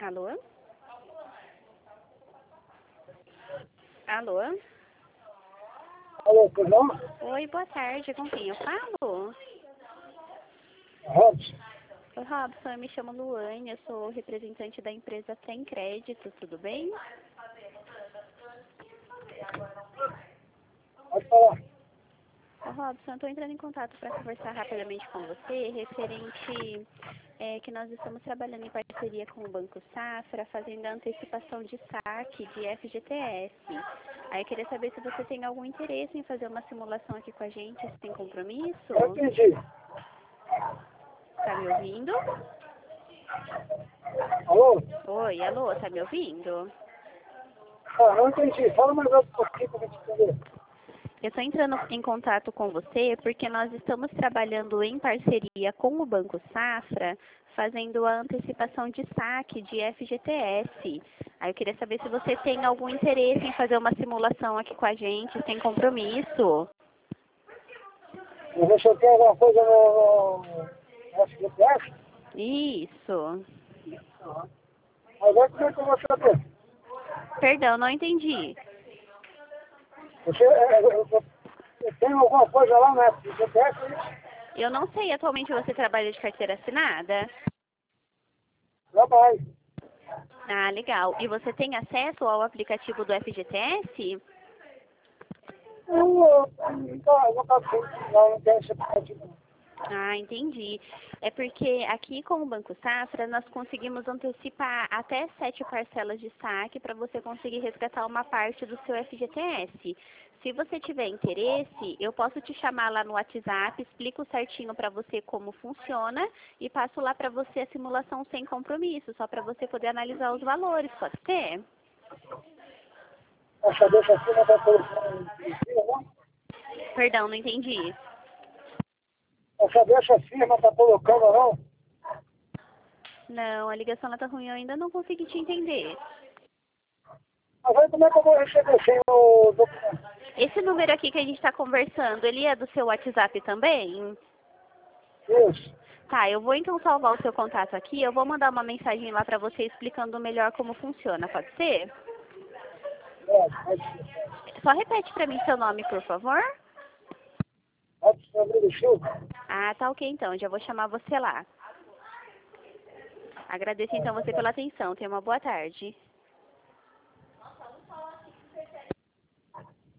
Alô? Alô? Alô, perdão? Oi, boa tarde. Com quem eu falo? Robson. Oi, Robson. Eu me chamo Luane. Eu sou representante da empresa Sem Crédito. Tudo bem? Pode falar. Ô, Robson, eu estou entrando em contato para conversar rapidamente com você referente que nós estamos trabalhando em parceria com o Banco Safra, fazendo a antecipação de saque de FGTS. Aí eu queria saber se você tem algum interesse em fazer uma simulação aqui com a gente, se tem compromisso. Eu entendi. Tá me ouvindo? Alô? Oi, alô, tá me ouvindo? Ah, não entendi. Fala mais alto um pouquinho para eu te entender. Eu estou entrando em contato com você porque nós estamos trabalhando em parceria com o Banco Safra, fazendo a antecipação de saque de FGTS. Aí eu queria saber se você tem algum interesse em fazer uma simulação aqui com a gente, sem compromisso. Eu vou soltar alguma coisa no FGTS? Isso. Agora como é que eu vou saber? Perdão, não entendi. Eu tenho alguma coisa lá no FGTS? Eu não sei, atualmente você trabalha de carteira assinada? Trabalho. Ah, legal. E você tem acesso ao aplicativo do FGTS? Eu não tenho esse aplicativo. Ah, entendi. É porque aqui com o Banco Safra nós conseguimos antecipar até 7 parcelas de saque para você conseguir resgatar uma parte do seu FGTS. Se você tiver interesse, eu posso te chamar lá no WhatsApp, explico certinho para você como funciona e passo lá para você a simulação sem compromisso, só para você poder analisar os valores, pode ser? Para saber se a firma está colocando não? Perdão, não entendi. Para saber se a firma está colocando ou não? Não, a ligação lá tá ruim, eu ainda não consegui te entender. Mas aí como é que eu vou receber sem o documento? Esse número aqui que a gente está conversando, ele é do seu WhatsApp também? Isso. Tá, eu vou então salvar o seu contato aqui, eu vou mandar uma mensagem lá para você explicando melhor como funciona, pode ser? Pode ser. Só repete para mim seu nome, por favor. Robson Rodrigo Silva. Ah, tá ok então, já vou chamar você lá. Agradeço então você pela atenção, tenha uma boa tarde.